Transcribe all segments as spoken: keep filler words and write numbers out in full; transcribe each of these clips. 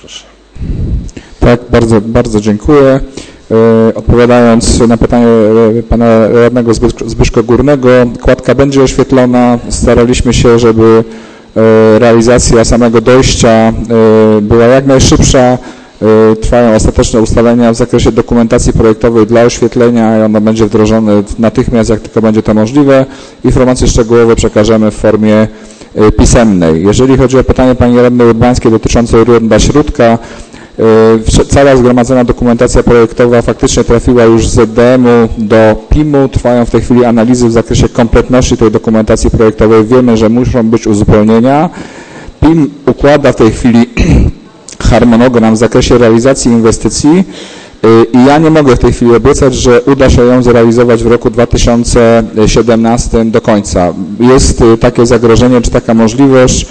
proszę. Tak, bardzo, bardzo dziękuję. Odpowiadając na pytanie pana radnego Zbyszka Górnego, kładka będzie oświetlona. Staraliśmy się, żeby realizacja samego dojścia była jak najszybsza. Trwają ostateczne ustalenia w zakresie dokumentacji projektowej dla oświetlenia i ono będzie wdrożone natychmiast, jak tylko będzie to możliwe. Informacje szczegółowe przekażemy w formie pisemnej. Jeżeli chodzi o pytanie pani radnej Urbańskiej dotyczące Ronda Śródka, cała zgromadzona dokumentacja projektowa faktycznie trafiła już z Z D M-u do P I M-u. Trwają w tej chwili analizy w zakresie kompletności tej dokumentacji projektowej. Wiemy, że muszą być uzupełnienia. P I M układa w tej chwili harmonogram w zakresie realizacji inwestycji i ja nie mogę w tej chwili obiecać, że uda się ją zrealizować w roku dwa tysiące siedemnastym do końca. Jest takie zagrożenie, czy taka możliwość,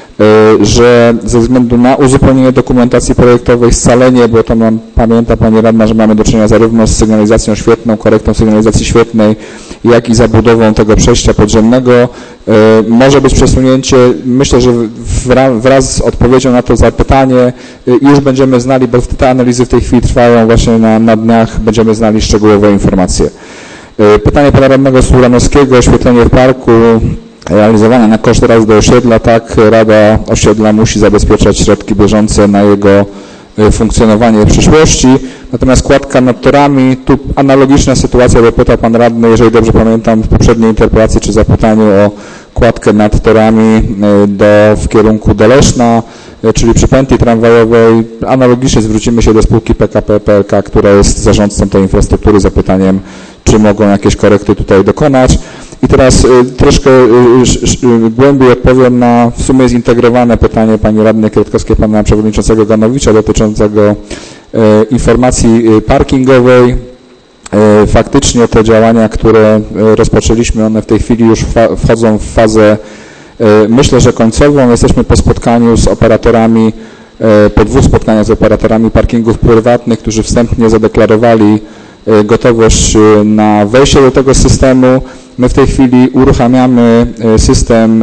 że ze względu na uzupełnienie dokumentacji projektowej, scalenie, bo to mam, pamięta pani radna, że mamy do czynienia zarówno z sygnalizacją świetną, korektą sygnalizacji świetnej, jak i zabudową tego przejścia podziemnego. Może być przesunięcie, myślę, że wraz z odpowiedzią na to zapytanie już będziemy znali, bo te analizy w tej chwili trwają właśnie na, na dniach, będziemy znali szczegółowe informacje. Pytanie pana radnego Słuranowskiego, oświetlenie w parku. Realizowane na koszt raz do osiedla, tak, Rada Osiedla musi zabezpieczać środki bieżące na jego funkcjonowanie w przyszłości. Natomiast kładka nad torami, tu analogiczna sytuacja, bo pytał pan radny, jeżeli dobrze pamiętam, w poprzedniej interpelacji czy zapytaniu o kładkę nad torami do, w kierunku do Leszna, czyli przy pętli tramwajowej. Analogicznie zwrócimy się do spółki P K P P L K, która jest zarządcą tej infrastruktury, zapytaniem, czy mogą jakieś korekty tutaj dokonać. I teraz y, troszkę y, y, głębiej odpowiem na w sumie zintegrowane pytanie pani radnej Kwiatkowskiej, pana przewodniczącego Ganowicza dotyczącego y, informacji parkingowej. Y, faktycznie te działania, które y, rozpoczęliśmy, one w tej chwili już wchodzą w fazę, y, myślę, że końcową. Jesteśmy po spotkaniu z operatorami, y, po dwóch spotkaniach z operatorami parkingów prywatnych, którzy wstępnie zadeklarowali y, gotowość y, na wejście do tego systemu. My w tej chwili uruchamiamy system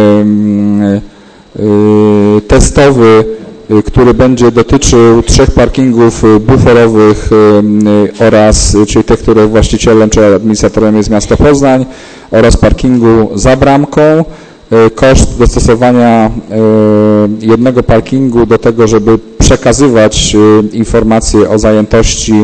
testowy, który będzie dotyczył trzech parkingów buforowych oraz, czyli tych, których właścicielem czy administratorem jest miasto Poznań, oraz parkingu za bramką. Koszt dostosowania jednego parkingu do tego, żeby przekazywać informacje o zajętości,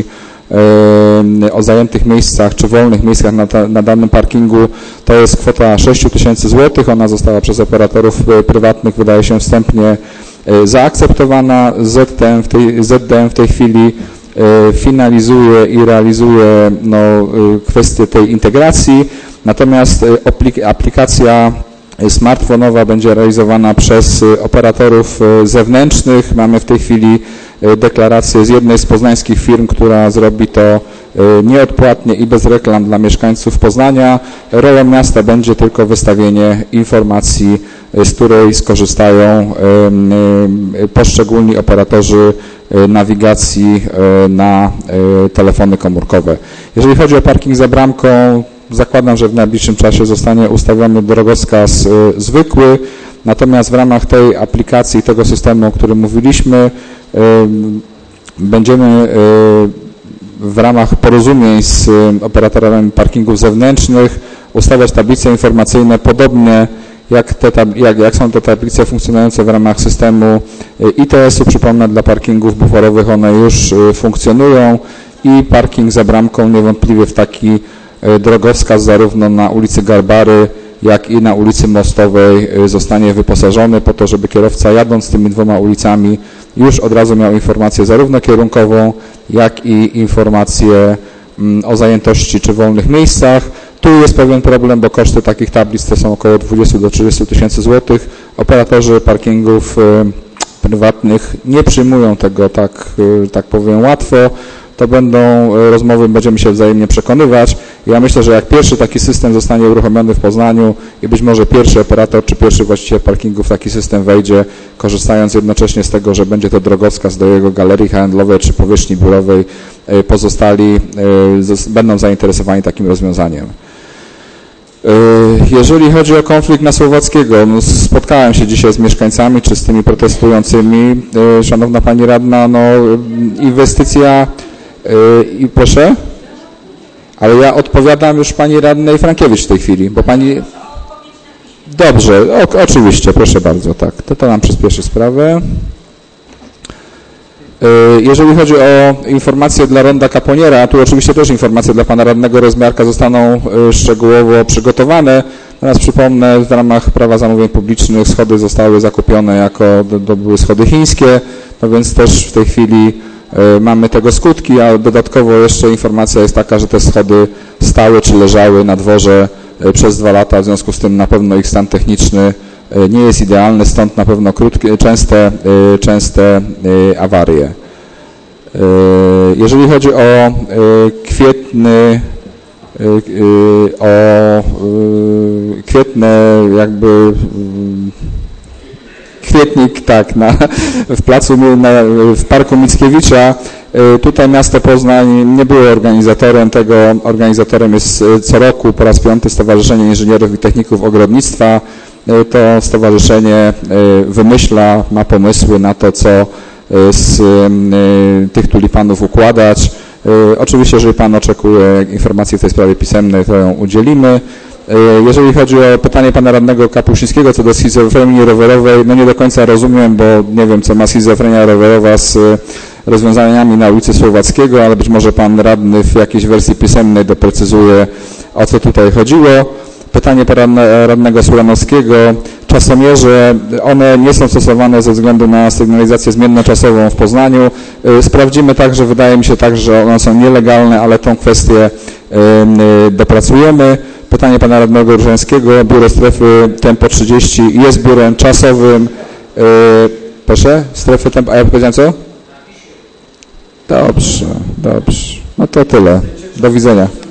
o zajętych miejscach czy wolnych miejscach na, ta, na danym parkingu, to jest kwota sześć tysięcy złotych. Ona została przez operatorów prywatnych, wydaje się, wstępnie zaakceptowana. Z D M w tej, Z D M w tej chwili finalizuje i realizuje no, kwestię tej integracji, natomiast aplikacja smartfonowa będzie realizowana przez operatorów zewnętrznych. Mamy w tej chwili deklarację z jednej z poznańskich firm, która zrobi to nieodpłatnie i bez reklam dla mieszkańców Poznania. Rolą miasta będzie tylko wystawienie informacji, z której skorzystają poszczególni operatorzy nawigacji na telefony komórkowe. Jeżeli chodzi o parking za bramką, zakładam, że w najbliższym czasie zostanie ustawiony drogowskaz zwykły, natomiast w ramach tej aplikacji, tego systemu, o którym mówiliśmy, będziemy w ramach porozumień z operatorami parkingów zewnętrznych ustawiać tablice informacyjne podobnie jak, te, jak, jak są te tablice funkcjonujące w ramach systemu I T S-u. Przypomnę, dla parkingów buforowych one już funkcjonują i parking za bramką niewątpliwie w taki drogowskaz zarówno na ulicy Garbary, jak i na ulicy Mostowej zostanie wyposażony po to, żeby kierowca jadąc tymi dwoma ulicami już od razu miał informację zarówno kierunkową, jak i informację o zajętości czy wolnych miejscach. Tu jest pewien problem, bo koszty takich tablic to są około dwadzieścia do trzydziestu tysięcy złotych. Operatorzy parkingów prywatnych nie przyjmują tego tak, tak powiem łatwo. To będą rozmowy, będziemy się wzajemnie przekonywać. Ja myślę, że jak pierwszy taki system zostanie uruchomiony w Poznaniu i być może pierwszy operator czy pierwszy właściciel parkingu w taki system wejdzie, korzystając jednocześnie z tego, że będzie to drogowskaz do jego galerii handlowej czy powierzchni biurowej, pozostali będą zainteresowani takim rozwiązaniem. Jeżeli chodzi o konflikt na Słowackiego, no spotkałem się dzisiaj z mieszkańcami czy z tymi protestującymi. Szanowna Pani Radna, no inwestycja i proszę, ale ja odpowiadam już Pani Radnej Frankiewicz w tej chwili, bo Pani... Dobrze, o, oczywiście, proszę bardzo, tak, to, to nam przyspieszy sprawę. Jeżeli chodzi o informacje dla Ronda Kaponiera, tu oczywiście też informacje dla Pana Radnego Rozmiarka zostaną szczegółowo przygotowane. Natomiast przypomnę, w ramach prawa zamówień publicznych schody zostały zakupione jako, to były schody chińskie, no więc też w tej chwili mamy tego skutki, a dodatkowo jeszcze informacja jest taka, że te schody stały czy leżały na dworze przez dwa lata, w związku z tym na pewno ich stan techniczny nie jest idealny, stąd na pewno krótkie, częste, częste awarie. Jeżeli chodzi o kwietny, o kwietne jakby kwietnik, tak, na, w placu, na, w Parku Mickiewicza. Tutaj miasto Poznań nie było organizatorem tego. Organizatorem jest co roku po raz piąty Stowarzyszenie Inżynierów i Techników Ogrodnictwa. To stowarzyszenie wymyśla, ma pomysły na to, co z tych tulipanów układać. Oczywiście, jeżeli Pan oczekuje informacji w tej sprawie pisemnej, to ją udzielimy. Jeżeli chodzi o pytanie Pana Radnego Kapuścińskiego co do schizofrenii rowerowej, no nie do końca rozumiem, bo nie wiem, co ma schizofrenia rowerowa z rozwiązaniami na ulicy Słowackiego, ale być może Pan Radny w jakiejś wersji pisemnej doprecyzuje, o co tutaj chodziło. Pytanie Pana Radnego Suranowskiego. Czasomierze, one nie są stosowane ze względu na sygnalizację zmiennoczasową w Poznaniu. Sprawdzimy także, wydaje mi się tak, że one są nielegalne, ale tą kwestię dopracujemy. Pytanie Pana Radnego Różańskiego. Biuro Strefy Tempo trzydzieści jest biurem czasowym. Proszę? Strefy Tempo... A ja powiedziałem co? Dobrze, dobrze. No to tyle. Do widzenia.